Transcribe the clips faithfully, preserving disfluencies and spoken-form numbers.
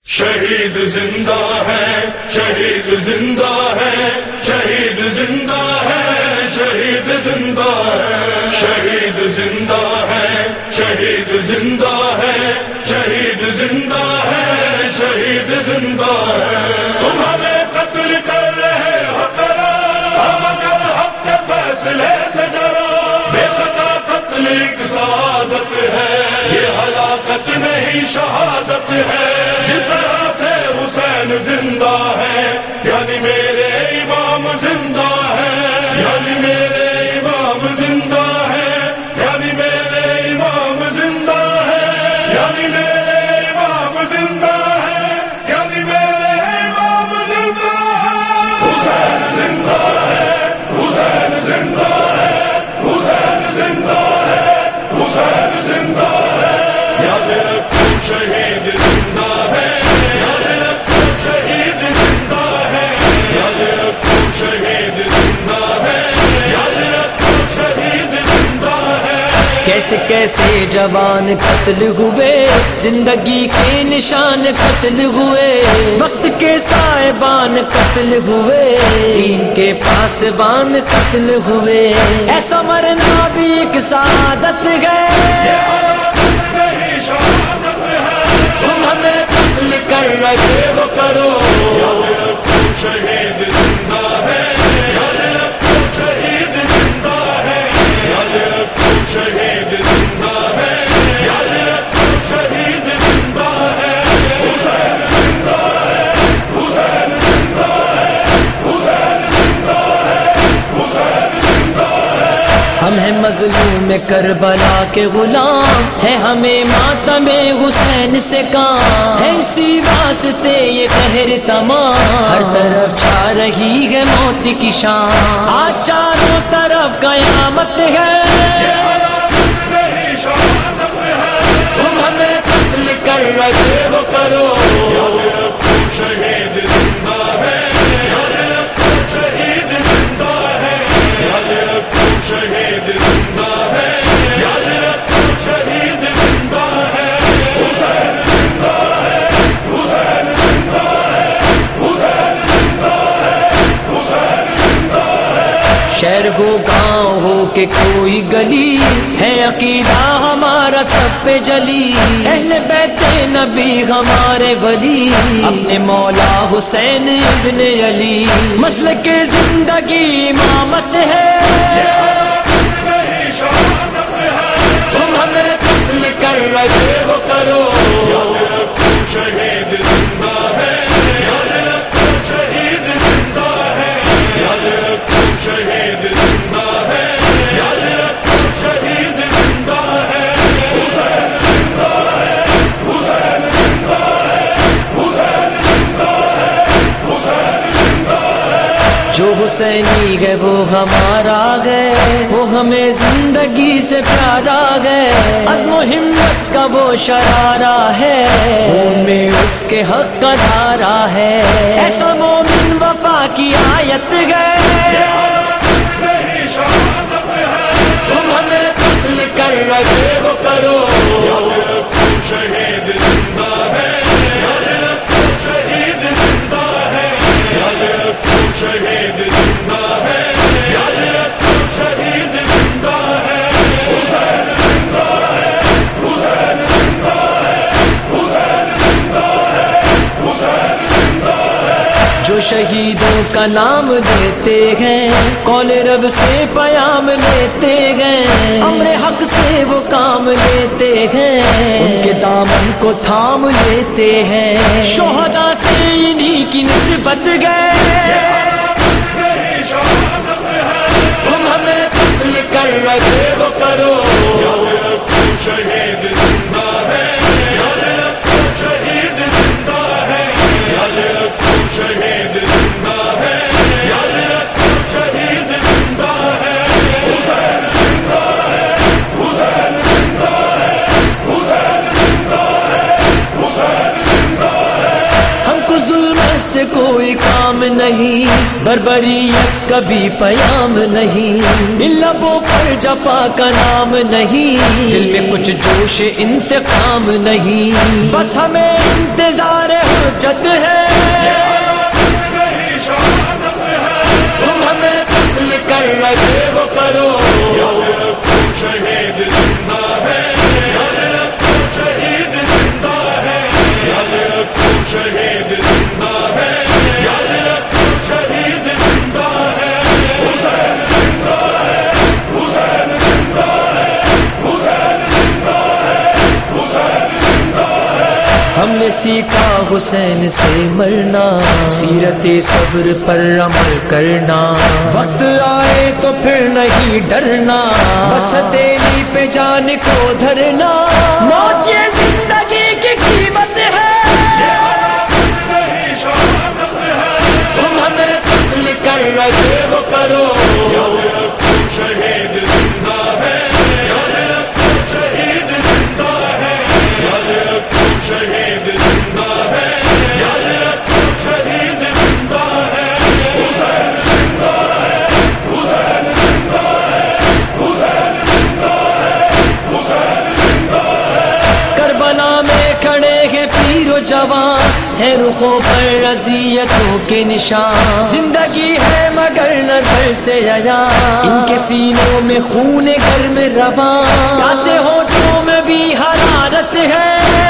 شہید زندہ ہے، شہید زندہ ہے، شہید زندہ ہے، شہید زندہ ہے، شہید زندہ ہے، شہید زندہ ہے، شہید زندہ ہے، شہید زندہ ہے۔ تم ہمیں قتل کر رہے ہو کرو، ہم اگر حق کے فیصلے سے ڈرو، بے خطا قتل ایک سعادت ہے، یہ ہلاکت نہیں شہادت ہے۔ جس طرح سے حسین زندہ ہے، یعنی میرے امام زندہ ہے، یعنی میرے امام زندہ ہے، یعنی میرے امام زندہ ہے، یعنی میرے امام زندہ ہے، یعنی میرے امام زندہ ہے۔ حسین زندہ ہے، حسین زندہ ہے، حسین زندہ ہے، حسین زندہ ہے۔ یاد رکھو شہید زندہ ہے، یاد رکھو شہید زندہ ہے، یاد رکھو شہید زندہ ہے، یاد رکھو شہید زندہ ہے۔ کیسے کیسے جوان قتل ہوئے، زندگی کے نشان قتل ہوئے، وقت کے صاحبان قتل ہوئے، دین کے پاسبان قتل ہوئے۔ ایسا مرنا بھی ایک سعادت ہے، تم ہمیں قتل کر رہے ہو کرو۔ یاد رکھو شہید زندہ ہے، یاد رکھو شہید زندہ ہے، یاد رکھو شہید زندہ ہے، یاد رکھو شہید زندہ ہے۔ حسین زندہ ہے، حسین زندہ ہے، حسین زندہ ہے، حسین زندہ ہے۔ ہم ہیں مظلوم کربلا کے غلام، ہے ہمیں ماتم حسین سے کام، ہے اسی واسطے یہ قہر تمام، ہر طرف چھا رہی ہے موت کی شام، آج چاروں طرف قیامت ہے، تم ہمیں قتل کر رہے ہو کرو۔ یاد رکھو شہید زندہ ہے، یاد رکھو شہید زندہ ہے، یاد رکھو شہید زندہ ہے، یاد رکھو شہید زندہ ہے۔ حسین زندہ ہے، حسین زندہ ہے، حسین زندہ ہے، حسین زندہ ہے۔ شہر ہو گاؤں ہو کہ کوئی گلی، ہے عقیدہ ہمارا سب پہ جلی، اہل بیت نبی ہمارے ولی، اپنے مولا حسین ابن علی، مسلک زندگی امامت ہے، تم ہمیں قتل کر رہے ہو کرو۔ یاد رکھو شہید زندہ ہے، یاد رکھو شہید زندہ ہے، یاد رکھو شہید زندہ ہے، یاد رکھو شہید زندہ ہے۔ حسین زندہ ہے، حسین زندہ ہے، حسین زندہ ہے، حسین زندہ ہے۔ جو حسینی ہے وہ ہمارا ہے، وہ ہمیں زندگی سے پیارا ہے، عزم و ہمت کا وہ شرارہ ہے، خون میں اس کے حق کا دھارا ہے، ایسا مومن وفا کی آیت ہے، تم ہمیں قتل کر رہے ہو کرو۔ یاد رکھو شہید زندہ ہے، یاد رکھو شہید زندہ ہے، یاد رکھو شہید زندہ ہے، یاد رکھو شہید زندہ ہے۔ حسین زندہ ہے، حسین زندہ ہے، حسین زندہ ہے، حسین زندہ ہے۔ جو شہیدوں کا نام لیتے ہیں، قول رب سے پیام لیتے ہیں، امر حق سے وہ کام لیتے ہیں، ان کے دامن کو تھام لیتے ہیں، شہداء سے انہی کی نسبت گئے، تم ہمیں قتل کر رہے ہو کرو۔ یاد رکھو شہید زندہ ہے، یاد رکھو شہید زندہ ہے، یاد رکھو شہید زندہ ہے، یاد رکھو شہید زندہ ہے۔ حسین زندہ ہے، حسین زندہ ہے، حسین زندہ ہے، حسین زندہ ہے۔ ہم کو ظلم سے کوئی کام نہیں، بربریت کبھی پیام نہیں، ان لبوں پر جفا کا نام نہیں، دل میں کچھ جوش انتقام نہیں، بس ہمیں انتظار ہے سیکھا حسین سے مرنا، سیرت صبر پر عمل کرنا، وقت آئے تو پھر نہیں ڈرنا، بس ہتھیلی پہ جان کو دھرنا، موت یہ زندگی کی قیمت ہے، تم ہمیں قتل کر رہے ہو کرو، شہید زندہ ہے، یاد رکھو شہید زندہ ہے، یاد رکھو شہید زندہ ہے، یاد رکھو شہید زندہ ہے، حسین زندہ ہے، حسین زندہ ہے، حسین زندہ ہے، حسین زندہ ہے۔ کربلا میں کھڑے ہیں پیر و جوان، ہے رخوں پر اذیتوں کے نشان، زندگی ہے مگر نظر سے عیاں، ان کے سینوں میں خون گرم رواں، پیاسے ہونٹوں میں بھی حرارت ہے،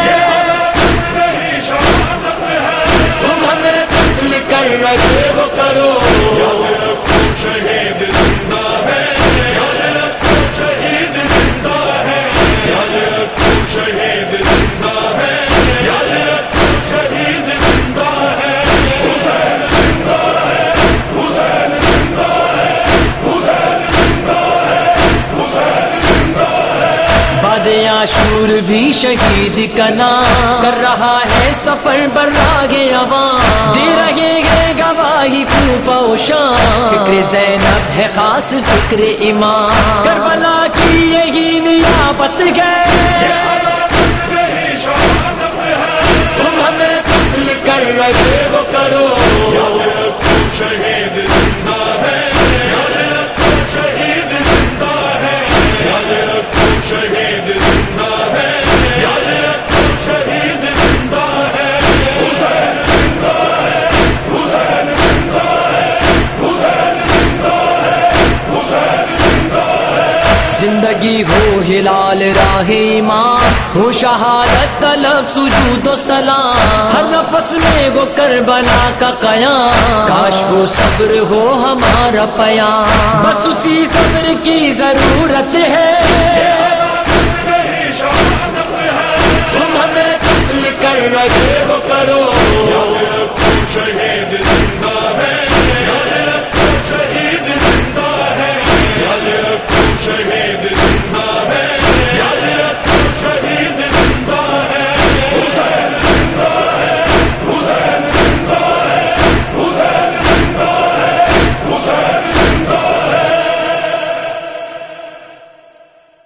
تم ہمیں قتل کر رہے ہو کرو، یاد رکھو شہید زندہ ہے، یاد رکھو شہید زندہ ہے، یاد رکھو شہید زندہ ہے، یاد رکھو شہید زندہ ہے، حسین زندہ ہے، حسین زندہ ہے، حسین زندہ ہے، حسین زندہ ہے۔ بعد عاشور بھی شہید کا نام کر رہا ہے سفر براہ عوام، دے رہے ہیں گواہی کوفہ و شام، فکر زینب ہے خاص فکر امام، کربلا کی یہی نیابت ہے، تم ہمیں قتل کر رہے ہو کرو، یاد رکھو شہید زندہ ہے، یاد رکھو شہید زندہ ہے، یاد رکھو شہید زندہ ہے، یاد رکھو شہید زندہ ہے، حسین زندہ ہے، حسین زندہ ہے، حسین زندہ ہے، حسین زندہ ہے۔ زندگی ہو ہلال راہ ایمان، ہو شہادت طلب سجود و سلام، ہر نفس میں وہ کربلا کا قیام، کاش وہ صبر ہو ہمارا پیام، بس اسی صبر کی ضرورت ہے، تم ہمیں قتل کر رہے ہو کرو،